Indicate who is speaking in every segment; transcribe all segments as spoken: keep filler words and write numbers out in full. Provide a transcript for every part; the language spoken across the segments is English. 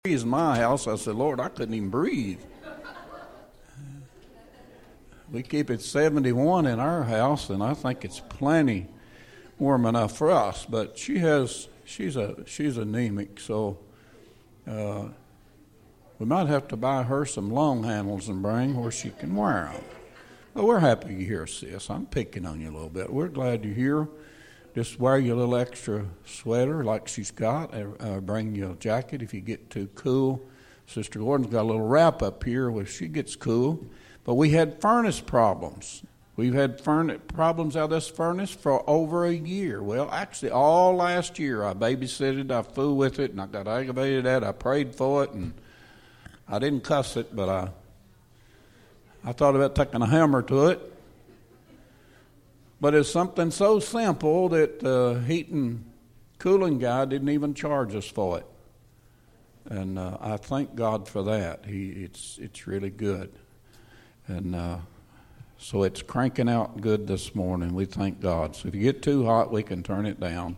Speaker 1: In my house, I said, Lord, I couldn't even breathe. We keep it seventy-one in our house, and I think it's plenty warm enough for us. But she has, she's a she's anemic, so uh, we might have to buy her some long handles and bring where she can wear them. But we're happy you're here, sis. I'm picking on you a little bit. We're glad you're here. Just wear your little extra sweater like she's got. Uh, bring your jacket if you get too cool. Sister Gordon's got a little wrap up here where she gets cool. But we had furnace problems. We've had furnace problems out of this furnace for over a year. Well, actually, all last year I babysitted, I fooled with it, and I got aggravated at it. I prayed for it, and I didn't cuss it, but I, I thought about taking a hammer to it. But it's something so simple that the heating cooling guy didn't even charge us for it. And uh, I thank God for that. He, it's it's really good. And uh, so it's cranking out good this morning. We thank God. So if you get too hot, we can turn it down.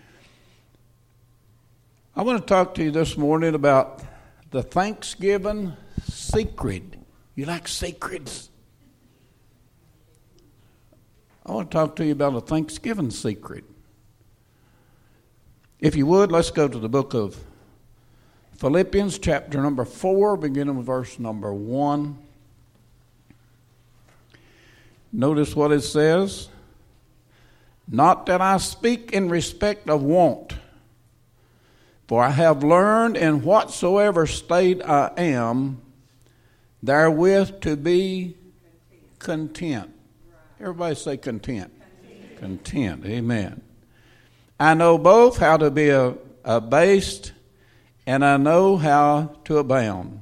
Speaker 1: I want to talk to you this morning about the Thanksgiving secret. You like secrets? I want to talk to you about a Thanksgiving secret. If you would, let's go to the book of Philippians, chapter number four, beginning with verse number one. Notice what it says. Not that I speak in respect of want, for I have learned in whatsoever state I am, therewith to be content. Everybody say content. Content. Content. Amen. I know both how to be abased, and I know how to abound.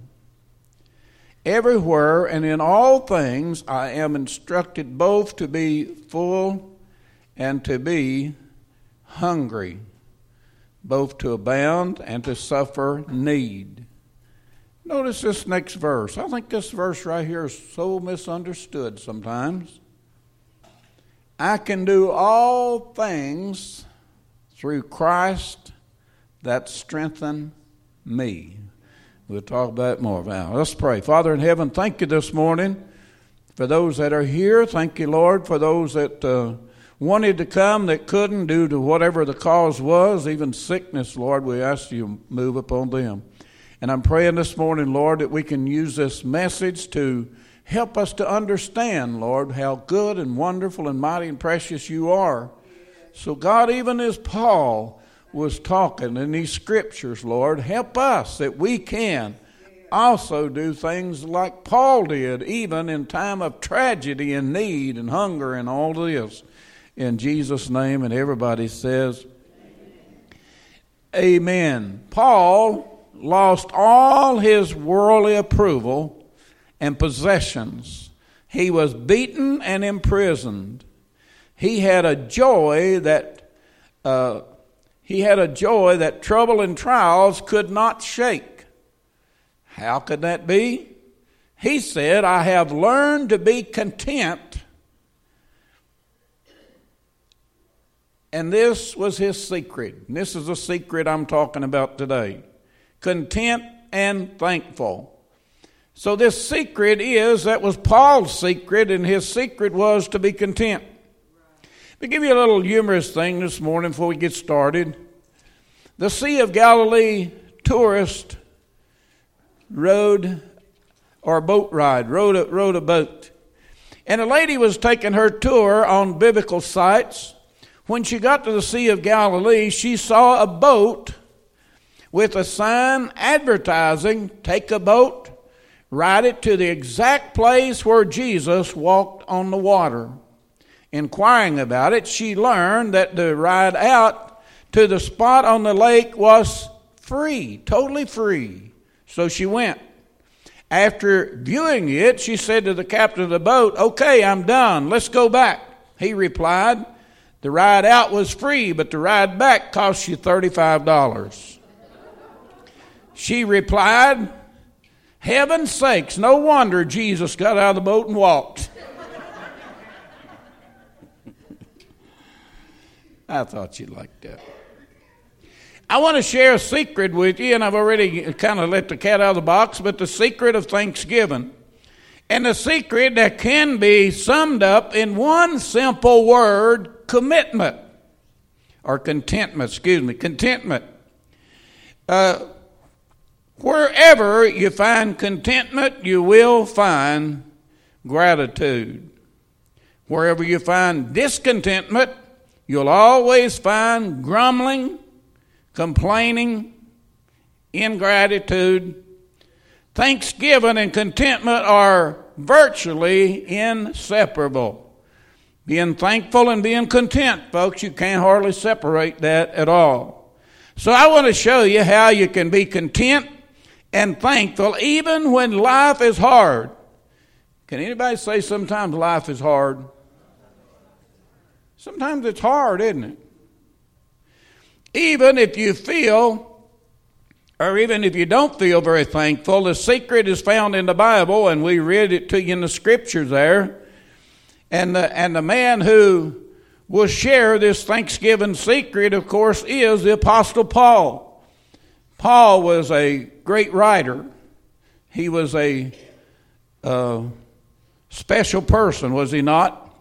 Speaker 1: Everywhere and in all things I am instructed both to be full and to be hungry, both to abound and to suffer need. Notice this next verse. I think this verse right here is so misunderstood sometimes. I can do all things through Christ that strengthen me. We'll talk about it more now. Let's pray. Father in heaven, thank you this morning for those that are here. Thank you, Lord, for those that uh, wanted to come that couldn't due to whatever the cause was, even sickness, Lord. We ask you to move upon them. And I'm praying this morning, Lord, that we can use this message to help us to understand, Lord, how good and wonderful and mighty and precious you are. So, God, even as Paul was talking in these scriptures, Lord, help us that we can also do things like Paul did, even in time of tragedy and need and hunger and all this. In Jesus' name, and everybody says, Amen. Amen. Paul lost all his worldly approval and possessions. He was beaten and imprisoned. He had a joy that uh, he had a joy that trouble and trials could not shake. How could that be? He said, I have learned to be content. And this was his secret. And this is the secret I'm talking about today. Content and thankful. So this secret is, that was Paul's secret, and his secret was to be content. Let me give you a little humorous thing this morning before we get started. The Sea of Galilee tourist rode, or boat ride, rode a, rode a boat. And a lady was taking her tour on biblical sites. When she got to the Sea of Galilee, she saw a boat with a sign advertising, take a boat, ride it to the exact place where Jesus walked on the water. Inquiring about it, she learned that the ride out to the spot on the lake was free, totally free. So she went. After viewing it, she said to the captain of the boat, okay, I'm done. Let's go back. He replied, the ride out was free, but the ride back cost you thirty-five dollars. She replied, heaven's sakes, no wonder Jesus got out of the boat and walked. I thought you'd like that. I want to share a secret with you, and I've already kind of let the cat out of the box, but the secret of Thanksgiving. And the secret that can be summed up in one simple word, commitment. Or contentment, excuse me, contentment. Uh, wherever you find contentment, you will find gratitude. Wherever you find discontentment, you'll always find grumbling, complaining, ingratitude. Thanksgiving and contentment are virtually inseparable. Being thankful and being content, folks, you can't hardly separate that at all. So I want to show you how you can be content and thankful even when life is hard. Can anybody say sometimes life is hard? Sometimes it's hard, isn't it? Even if you feel, or even if you don't feel very thankful, the secret is found in the Bible, and we read it to you in the scriptures there. And the, and the man who will share this Thanksgiving secret, of course, is the Apostle Paul. Paul was a great writer. He was a uh, special person, was he not?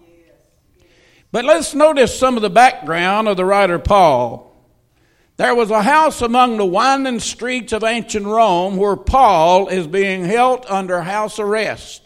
Speaker 1: But let's notice some of the background of the writer Paul. There was a house among the winding streets of ancient Rome where Paul is being held under house arrest.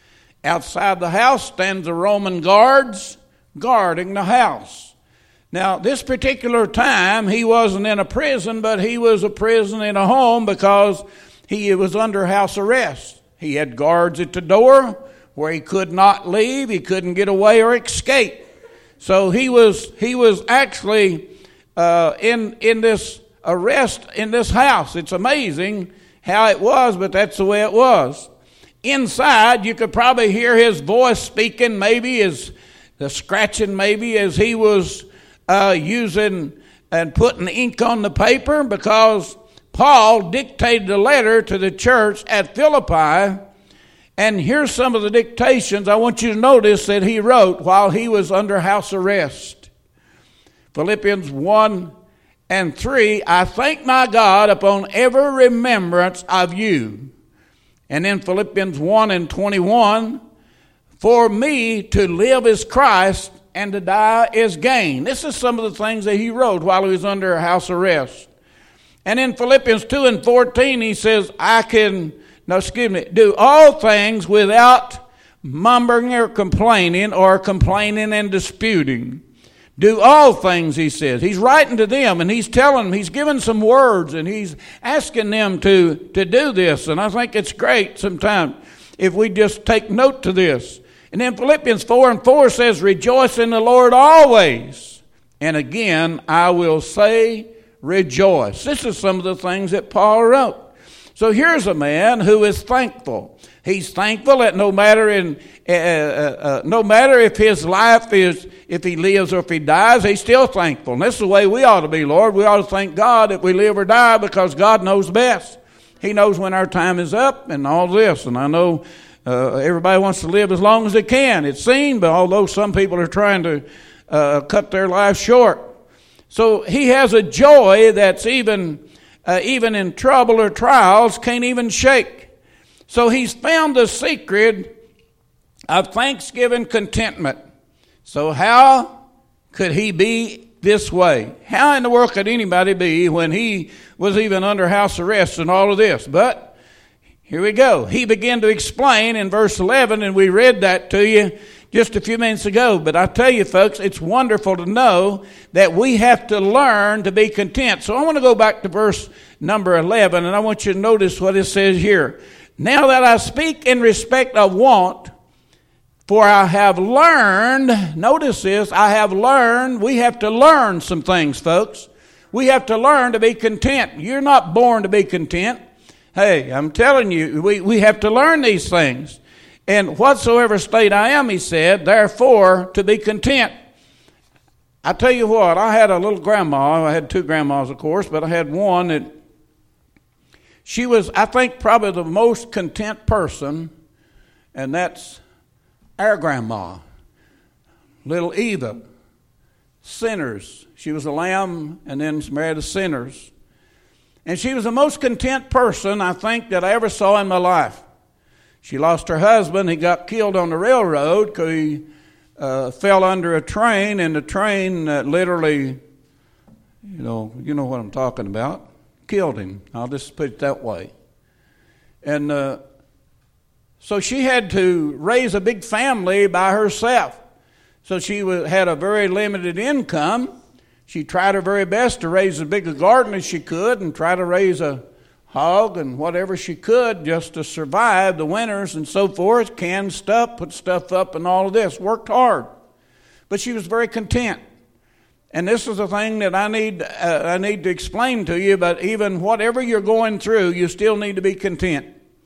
Speaker 1: Outside the house stands the Roman guards guarding the house. Now, this particular time, he wasn't in a prison, but he was a prison in a home because he was under house arrest. He had guards at the door where he could not leave, he couldn't get away or escape. So he was he was actually uh, in in this arrest in this house. It's amazing how it was, but that's the way it was. Inside, you could probably hear his voice speaking, maybe as the scratching, maybe as he was uh, using and putting ink on the paper, because Paul dictated a letter to the church at Philippi. And here's some of the dictations I want you to notice that he wrote while he was under house arrest. Philippians one and three, I thank my God upon every remembrance of you. And in Philippians one and twenty-one, for me to live is Christ and to die is gain. This is some of the things that he wrote while he was under house arrest. And in Philippians two and fourteen, he says, I can, no, excuse me, do all things without mumbling or complaining or complaining and disputing. Do all things, he says. He's writing to them and he's telling them, he's giving some words and he's asking them to, to do this. And I think it's great sometimes if we just take note to this. And then Philippians four and four says, rejoice in the Lord always. And again, I will say rejoice. This is some of the things that Paul wrote. So here's a man who is thankful. He's thankful that no matter in uh, uh, uh, no matter if his life is, if he lives or if he dies, he's still thankful. And this is the way we ought to be, Lord. We ought to thank God if we live or die, because God knows best. He knows when our time is up and all this. And I know uh, everybody wants to live as long as they can, it's seen, but although some people are trying to uh, cut their life short. So he has a joy that's even uh, even in trouble or trials can't even shake. So he's found the secret of Thanksgiving contentment. So how could he be this way? How in the world could anybody be when he was even under house arrest and all of this? But here we go. He began to explain in verse eleven, and we read that to you just a few minutes ago. But I tell you, folks, it's wonderful to know that we have to learn to be content. So I want to go back to verse number eleven, and I want you to notice what it says here. Now that I speak in respect of want, for I have learned, notice this, I have learned, we have to learn some things, folks. We have to learn to be content. You're not born to be content. Hey, I'm telling you, we, we have to learn these things. And whatsoever state I am, he said, therefore to be content. I tell you what, I had a little grandma. I had two grandmas, of course, but I had one that she was, I think, probably the most content person, and that's our grandma, little Eva. sinners. She was a lamb and then married to sinners. And she was the most content person, I think, that I ever saw in my life. She lost her husband. He got killed on the railroad because he uh, fell under a train, and the train uh, literally, you know, you know what I'm talking about, killed him. I'll just put it that way. And uh, so she had to raise a big family by herself. So she was, had a very limited income. She tried her very best to raise as big a garden as she could and try to raise a hog and whatever she could just to survive the winters and so forth, canned stuff, put stuff up and all of this, worked hard. But she was very content. And this is the thing that I need uh, I need to explain to you, but even whatever you're going through, you still need to be content.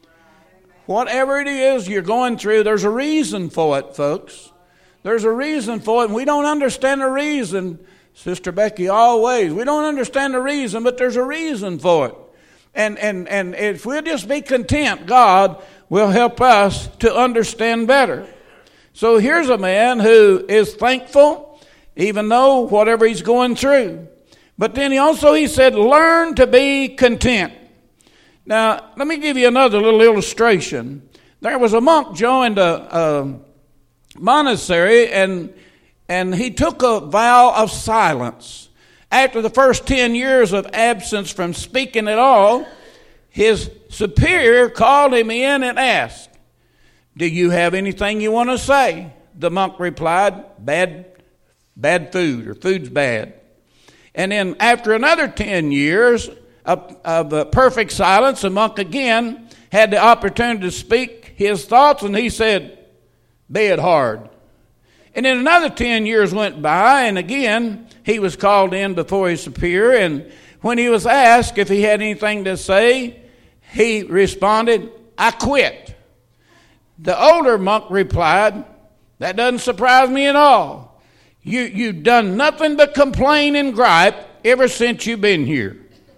Speaker 1: Whatever it is you're going through, there's a reason for it, folks. There's a reason for it, and we don't understand the reason, Sister Becky, always. We don't understand the reason, but there's a reason for it. And, and, and if we'll just be content, God will help us to understand better. So here's a man who is thankful, even though whatever he's going through. But then he also, he said, learn to be content. Now, let me give you another little illustration. There was a monk joined a, a monastery, and, and he took a vow of silence. After the first ten years of absence from speaking at all, his superior called him in and asked, "Do you have anything you want to say?" The monk replied, bad, bad food, or food's bad. And then after another ten years of, of uh, perfect silence, the monk again had the opportunity to speak his thoughts, and he said, "Bed hard." And then another ten years went by, and again he was called in before his superior, and when he was asked if he had anything to say, he responded, "I quit." The older monk replied, "That doesn't surprise me at all. You, you've done nothing but complain and gripe ever since you've been here."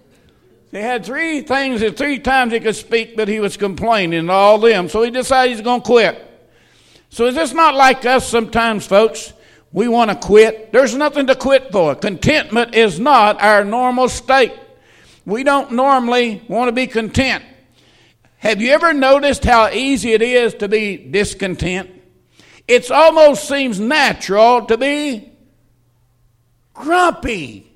Speaker 1: He had three things, that three times he could speak, but he was complaining and all them, so he decided he's going to quit. So is this not like us sometimes, folks? We want to quit. There's nothing to quit for. Contentment is not our normal state. We don't normally want to be content. Have you ever noticed how easy it is to be discontent? It almost seems natural to be grumpy.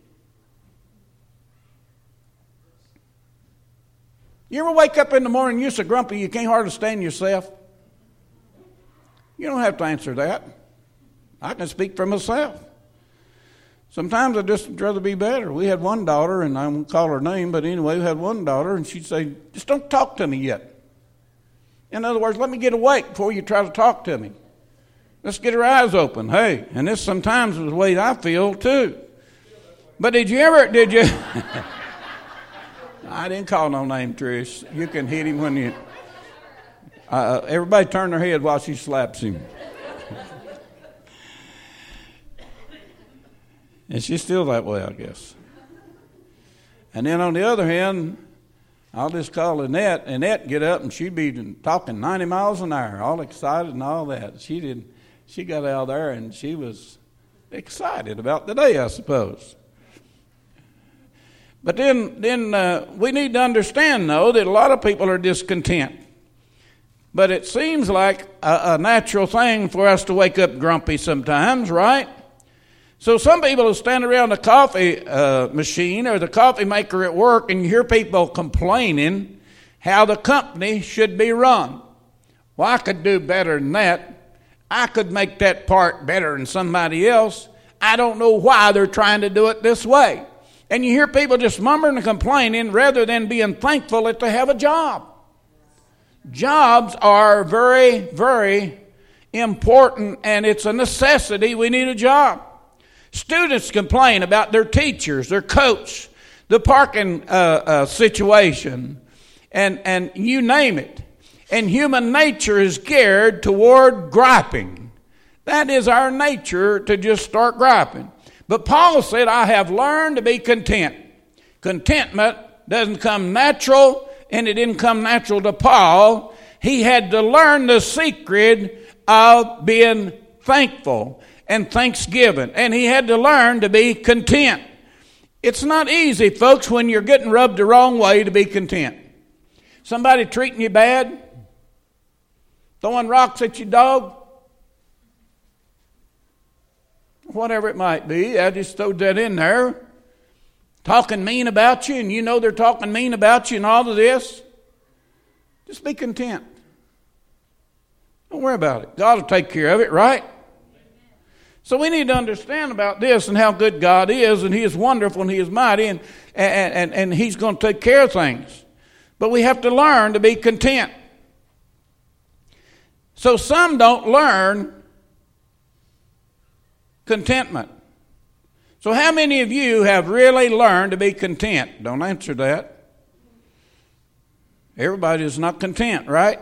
Speaker 1: You ever wake up in the morning and you're so grumpy you can't hardly stand yourself? You don't have to answer that. I can speak for myself. Sometimes I'd just rather be better. We had one daughter, and I won't call her name, but anyway, we had one daughter, and she'd say, "Just don't talk to me yet." In other words, let me get awake before you try to talk to me. Let's get her eyes open. Hey, and this sometimes is the way I feel too. But did you ever, did you? I didn't call no name, Trish. You can hit him when you... Uh, everybody turn their head while she slaps him. And she's still that way, I guess. And then on the other hand, I'll just call Annette. Annette get up and she'd be talking ninety miles an hour, all excited and all that. She did. She got out there and she was excited about the day, I suppose. But then, then uh, we need to understand, though, that a lot of people are discontent. But it seems like a, a natural thing for us to wake up grumpy sometimes, right? So some people will stand around the coffee uh, machine or the coffee maker at work, and you hear people complaining how the company should be run. Well, I could do better than that. I could make that part better than somebody else. I don't know why they're trying to do it this way. And you hear people just mumbling and complaining rather than being thankful that they have a job. Jobs are very, very important, and it's a necessity. We need a job. Students complain about their teachers, their coach, the parking uh, uh, situation, and, and you name it. And human nature is geared toward griping. That is our nature, to just start griping. But Paul said, "I have learned to be content." Contentment doesn't come natural, and it didn't come natural to Paul. He had to learn the secret of being thankful. and thanksgiving. And he had to learn to be content. It's not easy, folks, when you're getting rubbed the wrong way to be content. Somebody treating you bad, throwing rocks at your dog, whatever it might be. I just throw that in there. Talking mean about you, and you know they're talking mean about you and all of this. Just be content. Don't worry about it. God will take care of it, right? So we need to understand about this and how good God is, and He is wonderful and He is mighty, and, and, and, and He's going to take care of things. But we have to learn to be content. So some don't learn contentment. So how many of you have really learned to be content? Don't answer that. Everybody is not content, right?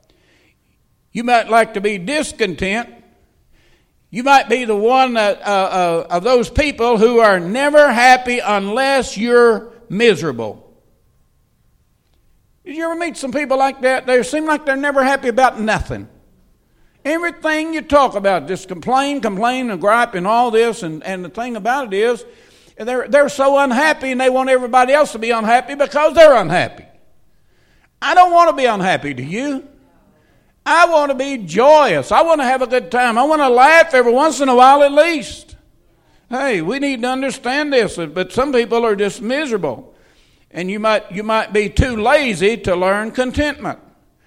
Speaker 1: You might like to be discontent. You might be the one that, uh, uh, of those people who are never happy unless you're miserable. Did you ever meet some people like that? They seem like they're never happy about nothing. Everything you talk about, just complain, complain, and gripe, and all this. And, and the thing about it is, they're, they're so unhappy, and they want everybody else to be unhappy because they're unhappy. I don't want to be unhappy, do you? I want to be joyous. I want to have a good time. I want to laugh every once in a while at least. Hey, we need to understand this, but some people are just miserable. And you might, you might be too lazy to learn contentment.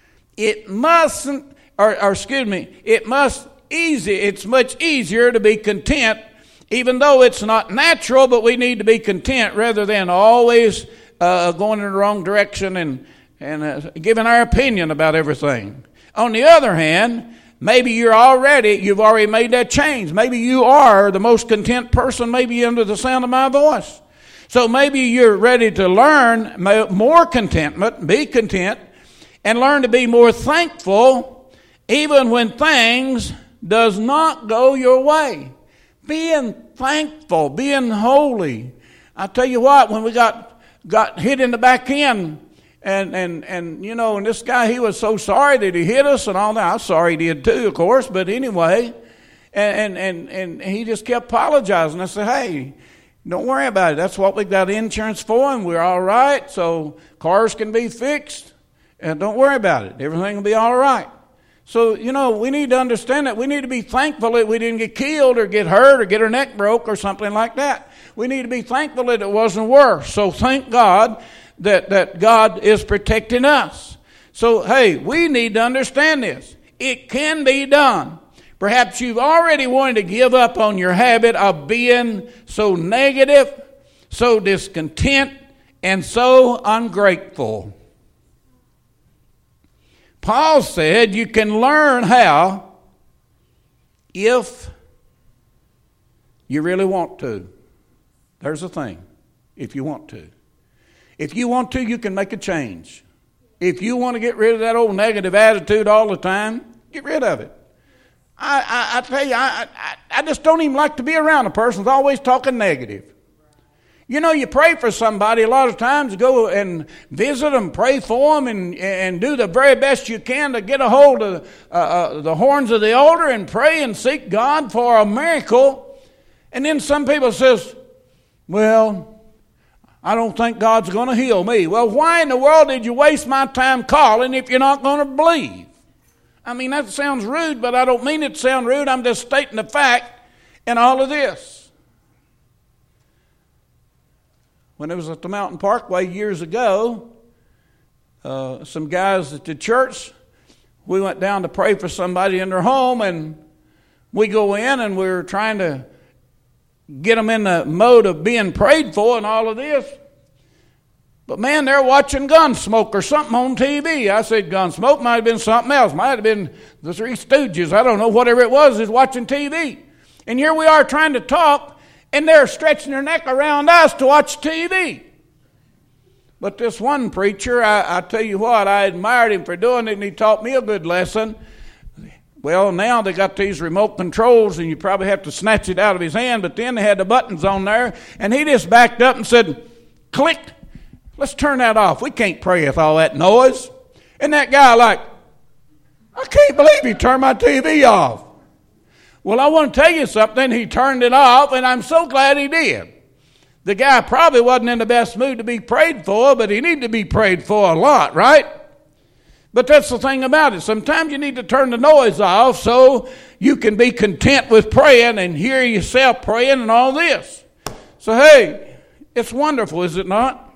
Speaker 1: It mustn't Or, or excuse me, it must easy. It's much easier to be content, even though it's not natural. But we need to be content rather than always uh, going in the wrong direction and and uh, giving our opinion about everything. On the other hand, maybe you're already you've already made that change. Maybe you are the most content person, maybe under the sound of my voice. So maybe you're ready to learn more contentment, be content, and learn to be more thankful. Even when things does not go your way. Being thankful, being holy. I tell you what, when we got got hit in the back end, and, and, and you know, and this guy, he was so sorry that he hit us and all that. I'm sorry he did too, of course, but anyway. And, and, and, and he just kept apologizing. I said, hey, don't worry about it. That's what we got insurance for, and we're all right. So cars can be fixed. And don't worry about it. Everything will be all right. So, you know, we need to understand that we need to be thankful that we didn't get killed or get hurt or get our neck broke or something like that. We need to be thankful that it wasn't worse. So thank God that, that God is protecting us. So, hey, we need to understand this. It can be done. Perhaps you've already wanted to give up on your habit of being so negative, so discontent, and so ungrateful. Paul said you can learn how if you really want to. There's the thing, if you want to. If you want to, you can make a change. If you want to get rid of that old negative attitude all the time, get rid of it. I, I, I tell you, I, I, I just don't even like to be around a person who's always talking negative. You know, you pray for somebody a lot of times, go and visit them, pray for them, and, and do the very best you can to get a hold of uh, uh, the horns of the altar and pray and seek God for a miracle. And then some people says, well, I don't think God's going to heal me. Well, why in the world did you waste my time calling if you're not going to believe? I mean, that sounds rude, but I don't mean it to sound rude. I'm just stating the fact in all of this. When it was at the Mountain Parkway years ago, uh, some guys at the church, we went down to pray for somebody in their home, and we go in and we're trying to get them in the mode of being prayed for and all of this. But man, they're watching Gunsmoke or something on T V. I said Gunsmoke, might have been something else. Might have been the Three Stooges. I don't know, whatever it was, is watching T V. And here we are trying to talk, and they're stretching their neck around us to watch T V. But this one preacher, I, I tell you what, I admired him for doing it, and he taught me a good lesson. Well, now they got these remote controls, and you probably have to snatch it out of his hand, but then they had the buttons on there, and he just backed up and said, click, let's turn that off. We can't pray with all that noise. And that guy like, I can't believe he turned my T V off. Well, I want to tell you something. He turned it off, and I'm so glad he did. The guy probably wasn't in the best mood to be prayed for, but he needed to be prayed for a lot, right? But that's the thing about it. Sometimes you need to turn the noise off so you can be content with praying and hear yourself praying and all this. So, hey, it's wonderful, is it not?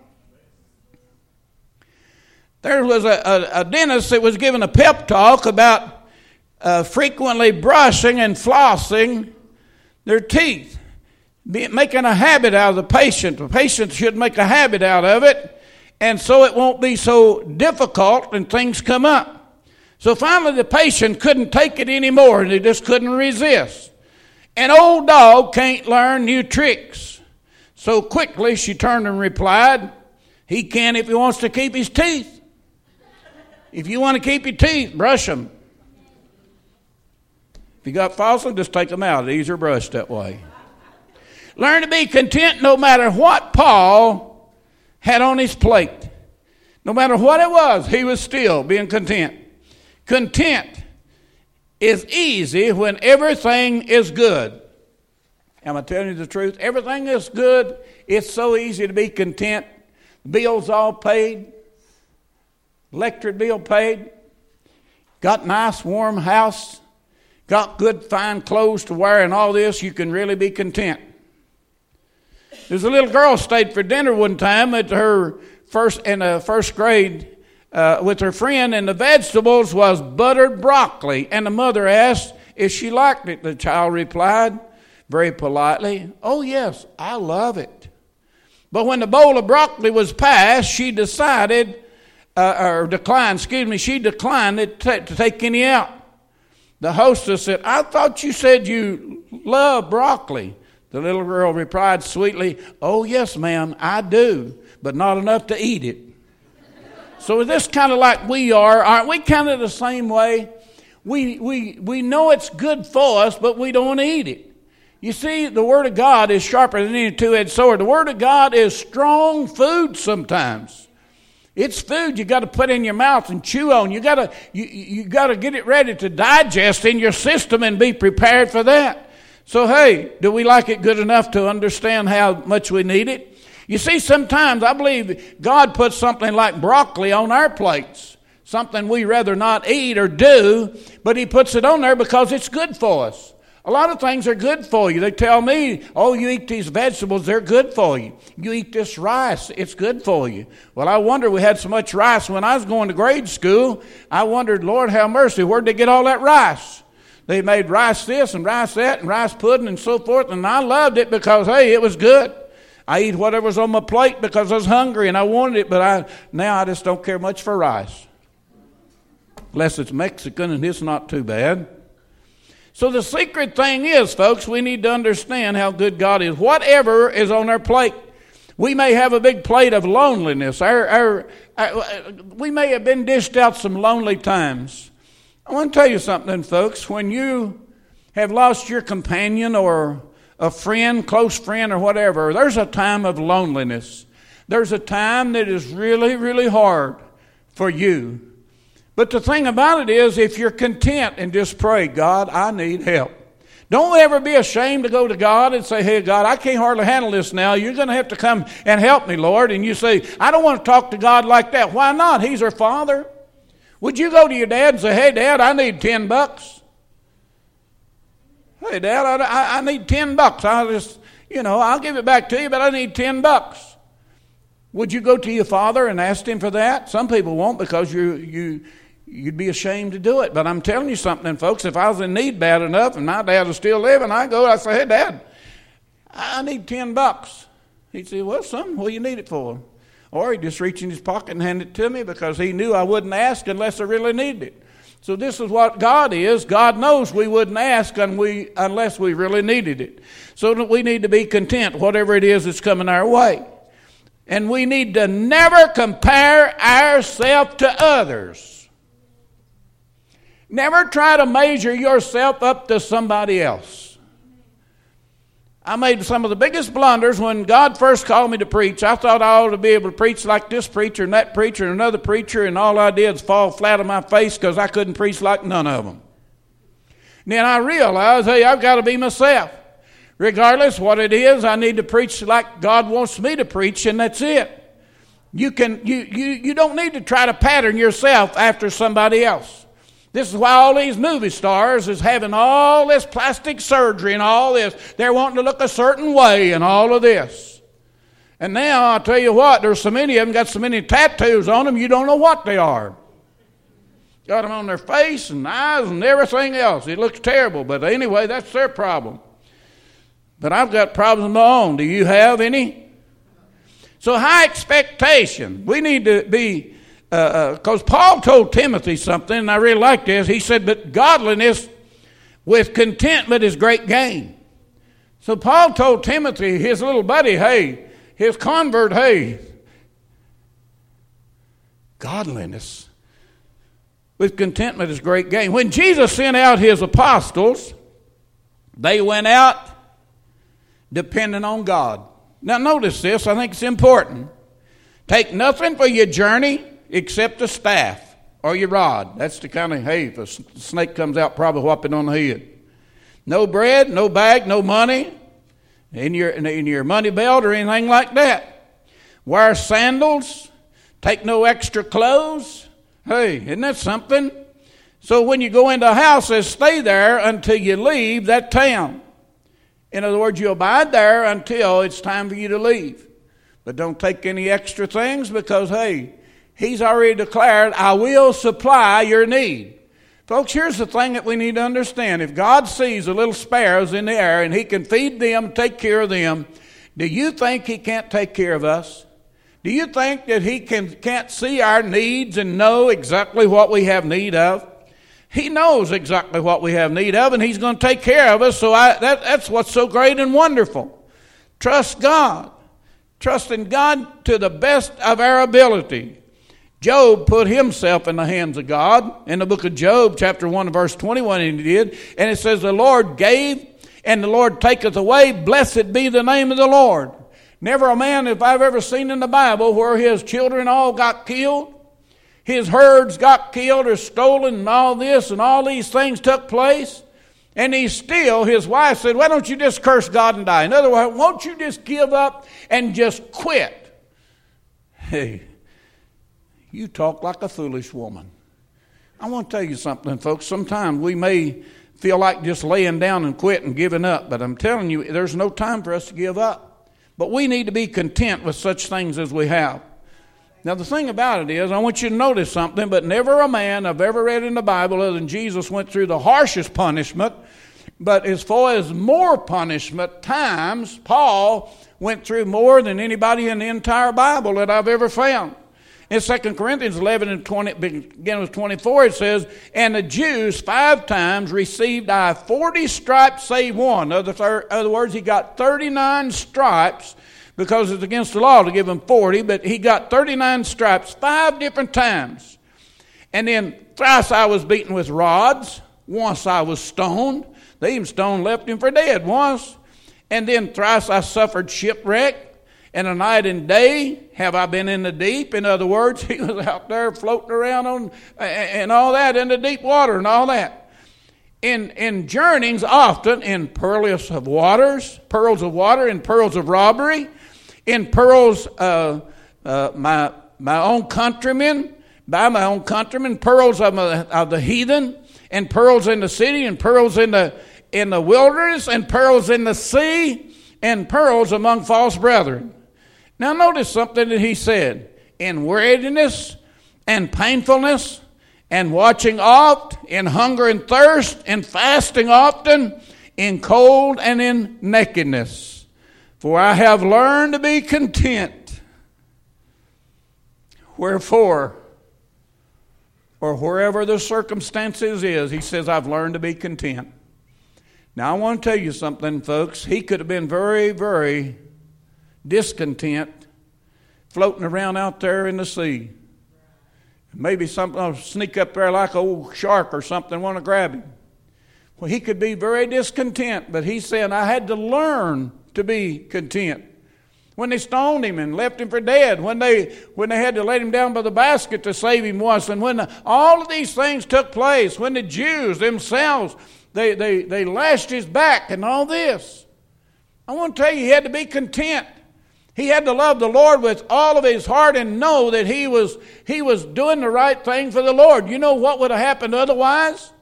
Speaker 1: There was a, a, a dentist that was giving a pep talk about uh, frequently brushing and flossing their teeth, be, making a habit out of the patient. The patient should make a habit out of it, and so it won't be so difficult and things come up. So finally the patient couldn't take it anymore, and he just couldn't resist. An old dog can't learn new tricks. So quickly she turned and replied, he can if he wants to keep his teeth. If you want to keep your teeth, brush them. If you got flossing, just take them out. These are brushed that way. Learn to be content no matter what Paul had on his plate. No matter what it was, he was still being content. Content is easy when everything is good. Am I telling you the truth? Everything is good. It's so easy to be content. Bills all paid. Electric bill paid. Got nice warm house. Got good fine clothes to wear and all this. You can really be content. There's a little girl stayed for dinner one time at her first in the first grade uh, with her friend, and the vegetables was buttered broccoli. And the mother asked if she liked it. The child replied very politely, "Oh yes, I love it." But when the bowl of broccoli was passed, she decided, uh, or declined, excuse me, she declined it to, to take any out. The hostess said, "I thought you said you love broccoli." The little girl replied sweetly, "Oh, yes, ma'am, I do, but not enough to eat it." So this kind of like we are, aren't we kind of the same way? We, we, we know it's good for us, but we don't want to eat it. You see, the Word of God is sharper than any two-edged sword. The Word of God is strong food sometimes. It's food you got to put in your mouth and chew on. You got to you, you got to get it ready to digest in your system and be prepared for that. So, hey, do we like it good enough to understand how much we need it? You see, sometimes I believe God puts something like broccoli on our plates, something we rather not eat or do, but He puts it on there because it's good for us. A lot of things are good for you. They tell me, "Oh, you eat these vegetables, they're good for you. You eat this rice, it's good for you." Well, I wonder, we had so much rice when I was going to grade school. I wondered, Lord have mercy, where'd they get all that rice? They made rice this and rice that and rice pudding and so forth, and I loved it because, hey, it was good. I eat whatever was on my plate because I was hungry and I wanted it, but I now I just don't care much for rice. Unless it's Mexican, and it's not too bad. So the secret thing is, folks, we need to understand how good God is. Whatever is on our plate. We may have a big plate of loneliness. Our, our, our, we may have been dished out some lonely times. I want to tell you something, folks. When you have lost your companion or a friend, close friend or whatever, there's a time of loneliness. There's a time that is really, really hard for you. But the thing about it is, if you're content and just pray, "God, I need help." Don't ever be ashamed to go to God and say, "Hey, God, I can't hardly handle this now. You're going to have to come and help me, Lord." And you say, "I don't want to talk to God like that." Why not? He's our Father. Would you go to your dad and say, "Hey, Dad, I need ten bucks. Hey, Dad, I, I need ten bucks. I'll just, you know, I'll give it back to you, but I need ten bucks. Would you go to your father and ask him for that? Some people won't because you, you, you'd be ashamed to do it. But I'm telling you something, folks. If I was in need bad enough and my dad was still living, I go, I say, "Hey, Dad, I need ten bucks. He'd say, "Well, son, what do you need it for?" Or he'd just reach in his pocket and hand it to me because he knew I wouldn't ask unless I really needed it. So this is what God is. God knows we wouldn't ask unless we really needed it. So that we need to be content, whatever it is that's coming our way. And we need to never compare ourselves to others. Never try to measure yourself up to somebody else. I made some of the biggest blunders when God first called me to preach. I thought I ought to be able to preach like this preacher and that preacher and another preacher, and all I did was fall flat on my face because I couldn't preach like none of them. And then I realize, hey, I've got to be myself. Regardless what it is, I need to preach like God wants me to preach, and that's it. You can you you you don't need to try to pattern yourself after somebody else. This is why all these movie stars is having all this plastic surgery and all this. They're wanting to look a certain way and all of this. And now I'll tell you what, there's so many of them got so many tattoos on them, you don't know what they are. Got them on their face and eyes and everything else. It looks terrible, but anyway, that's their problem. But I've got problems of my own. Do you have any? So high expectation. We need to be, because uh, uh, Paul told Timothy something, and I really like this. He said, but godliness with contentment is great gain. So Paul told Timothy, his little buddy, hey, his convert, hey, godliness with contentment is great gain. When Jesus sent out his apostles, they went out depending on God. Now notice this, I think it's important. Take nothing for your journey except a staff or your rod. That's the kind of, hey, if a snake comes out, probably whop it on the head. No bread, no bag, no money in your, in your money belt or anything like that. Wear sandals, take no extra clothes. Hey, isn't that something? So when you go into a house, it says stay there until you leave that town. In other words, you abide there until it's time for you to leave. But don't take any extra things because, hey, he's already declared, I will supply your need. Folks, here's the thing that we need to understand. If God sees the little sparrows in the air and he can feed them, take care of them, do you think he can't take care of us? Do you think that he can, can't see our needs and know exactly what we have need of? He knows exactly what we have need of, and he's going to take care of us. So I, that, that's what's so great and wonderful. Trust God. Trust in God to the best of our ability. Job put himself in the hands of God. In the book of Job, chapter one, verse twenty-one, he did. And it says, the Lord gave, and the Lord taketh away. Blessed be the name of the Lord. Never a man, if I've ever seen in the Bible, where his children all got killed, his herds got killed or stolen and all this and all these things took place. And he still, his wife said, why don't you just curse God and die? In other words, won't you just give up and just quit? Hey, you talk like a foolish woman. I want to tell you something, folks. Sometimes we may feel like just laying down and quit and giving up. But I'm telling you, there's no time for us to give up. But we need to be content with such things as we have. Now, the thing about it is, I want you to notice something, but never a man I've ever read in the Bible other than Jesus went through the harshest punishment, but as far as more punishment times, Paul went through more than anybody in the entire Bible that I've ever found. In Second Corinthians eleven and twenty, beginning with twenty-four, it says, and the Jews five times received I forty stripes save one. In other, other words, he got thirty-nine stripes, because it's against the law to give him forty, but he got thirty-nine stripes five different times. And then thrice I was beaten with rods. Once I was stoned. They even stoned left him for dead once. And then thrice I suffered shipwreck. And a night and day have I been in the deep. In other words, he was out there floating around on and all that in the deep water and all that. In in journeyings often in perilous of waters, pearls of water, in pearls of robbery, in pearls uh, uh, my my own countrymen, by my own countrymen, pearls of, my, of the heathen, and pearls in the city, and pearls in the in the wilderness, and pearls in the sea, and pearls among false brethren. Now notice something that he said. In weariness and painfulness, and watching oft, in hunger and thirst, and fasting often, in cold and in nakedness. For I have learned to be content. Wherefore, or wherever the circumstances is, he says, I've learned to be content. Now I want to tell you something, folks. He could have been very, very discontent floating around out there in the sea. Maybe something will sneak up there like an old shark or something, want to grab him. Well, he could be very discontent, but he's saying, I had to learn to be content. When they stoned him and left him for dead, when they when they had to let him down by the basket to save him once, and when the, all of these things took place, when the Jews themselves they, they, they lashed his back and all this. I want to tell you, he had to be content. He had to love the Lord with all of his heart and know that he was, he was doing the right thing for the Lord. You know what would have happened otherwise?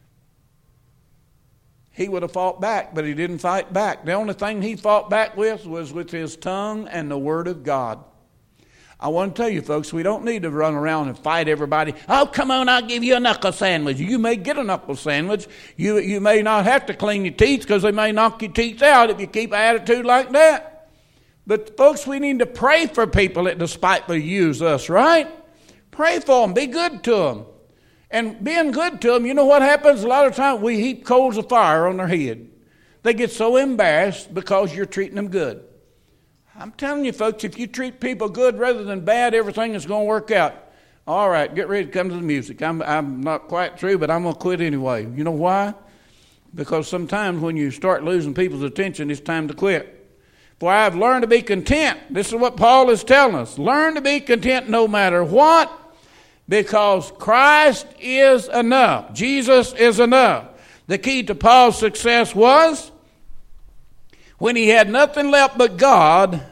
Speaker 1: He would have fought back, but he didn't fight back. The only thing he fought back with was with his tongue and the Word of God. I want to tell you, folks, we don't need to run around and fight everybody. Oh, come on, I'll give you a knuckle sandwich. You may get a knuckle sandwich. You, you may not have to clean your teeth because they may knock your teeth out if you keep an attitude like that. But, folks, we need to pray for people that despitefully use us, right? Pray for them. Be good to them. And being good to them, you know what happens? A lot of times we heap coals of fire on their head. They get so embarrassed because you're treating them good. I'm telling you, folks, if you treat people good rather than bad, everything is going to work out. All right, get ready to come to the music. I'm, I'm not quite through, but I'm going to quit anyway. You know why? Because sometimes when you start losing people's attention, it's time to quit. For I have learned to be content. This is what Paul is telling us. Learn to be content no matter what, because Christ is enough. Jesus is enough. The key to Paul's success was when he had nothing left but God,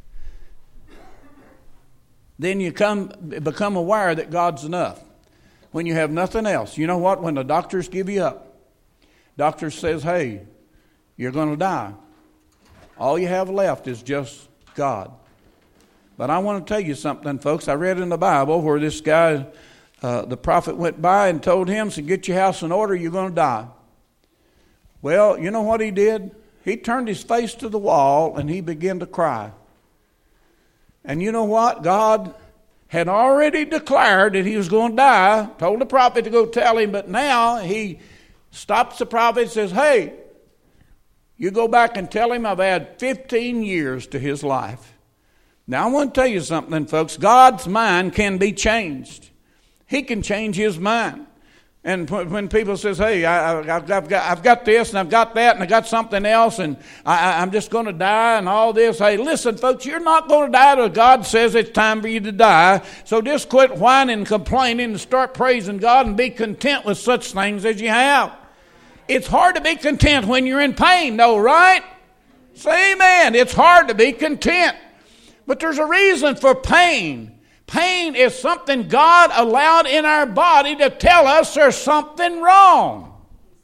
Speaker 1: then you come become aware that God's enough. When you have nothing else. You know what? When the doctors give you up, doctor says, hey, you're going to die. All you have left is just God. But I want to tell you something, folks. I read in the Bible where this guy, uh, the prophet went by and told him, so get your house in order, you're going to die. Well, you know what he did? He turned his face to the wall and he began to cry. And you know what? God had already declared that he was going to die, told the prophet to go tell him, but now he stops the prophet and says, hey, you go back and tell him I've had fifteen years to his life. Now, I want to tell you something, folks. God's mind can be changed. He can change his mind. And when people says, hey, I, I've, got, I've got this and I've got that and I got something else and I, I'm just going to die and all this. Hey, listen, folks, you're not going to die till God says it's time for you to die. So just quit whining and complaining and start praising God and be content with such things as you have. It's hard to be content when you're in pain, though, right? Say amen. It's hard to be content. But there's a reason for pain. Pain is something God allowed in our body to tell us there's something wrong.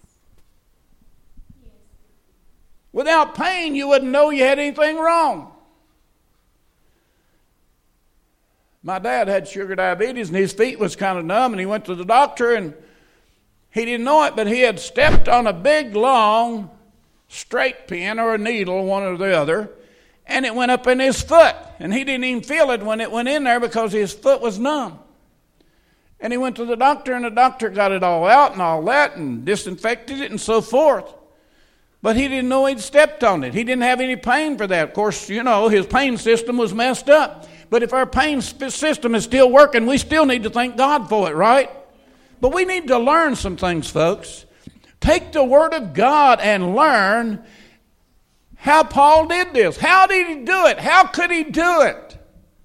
Speaker 1: Without pain, you wouldn't know you had anything wrong. My dad had sugar diabetes, and his feet was kind of numb, and he went to the doctor, and he didn't know it, but he had stepped on a big, long, straight pin or a needle, one or the other, and it went up in his foot. And he didn't even feel it when it went in there because his foot was numb. And he went to the doctor, and the doctor got it all out and all that and disinfected it and so forth. But he didn't know he'd stepped on it. He didn't have any pain for that. Of course, you know, his pain system was messed up. But if our pain system is still working, we still need to thank God for it, right? But we need to learn some things, folks. Take the Word of God and learn how Paul did this. How did he do it? How could he do it?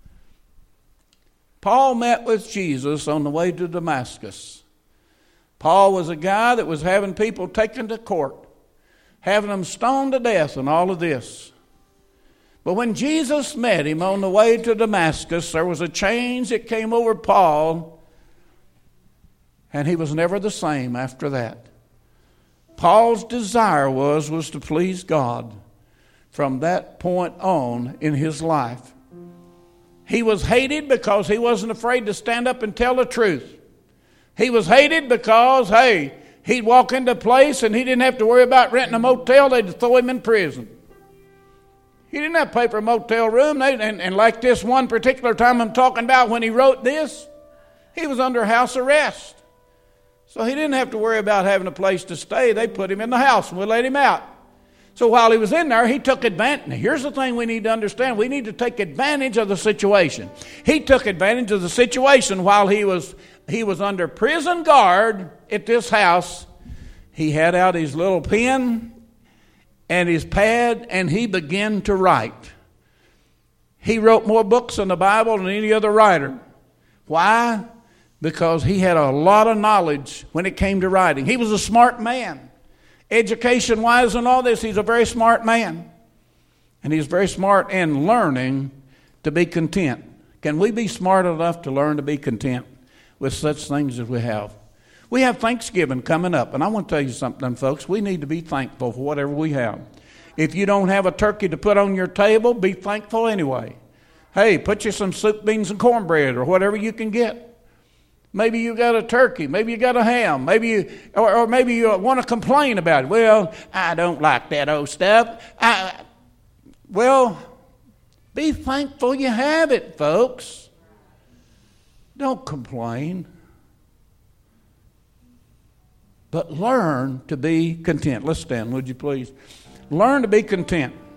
Speaker 1: Paul met with Jesus on the way to Damascus. Paul was a guy that was having people taken to court, having them stoned to death and all of this. But when Jesus met him on the way to Damascus, there was a change that came over Paul. And he was never the same after that. Paul's desire was, was to please God from that point on in his life. He was hated because he wasn't afraid to stand up and tell the truth. He was hated because, hey, he'd walk into a place and he didn't have to worry about renting a motel. They'd throw him in prison. He didn't have to pay for a motel room. They, and, and like this one particular time I'm talking about when he wrote this, he was under house arrest. So he didn't have to worry about having a place to stay. They put him in the house and we let him out. So while he was in there, he took advantage. Now, here's the thing we need to understand. We need to take advantage of the situation. He took advantage of the situation while he was, he was under prison guard at this house. He had out his little pen and his pad, and he began to write. He wrote more books in the Bible than any other writer. Why? Because he had a lot of knowledge when it came to writing. He was a smart man. Education-wise and all this, he's a very smart man. And he's very smart in learning to be content. Can we be smart enough to learn to be content with such things as we have? We have Thanksgiving coming up, and I want to tell you something, folks. We need to be thankful for whatever we have. If you don't have a turkey to put on your table, be thankful anyway. Hey, put you some soup, beans, and cornbread or whatever you can get. Maybe you got a turkey. Maybe you got a ham. Maybe you, or, or maybe you want to complain about it. Well, I don't like that old stuff. I, well, be thankful you have it, folks. Don't complain. But learn to be content. Let's stand, would you please? Learn to be content.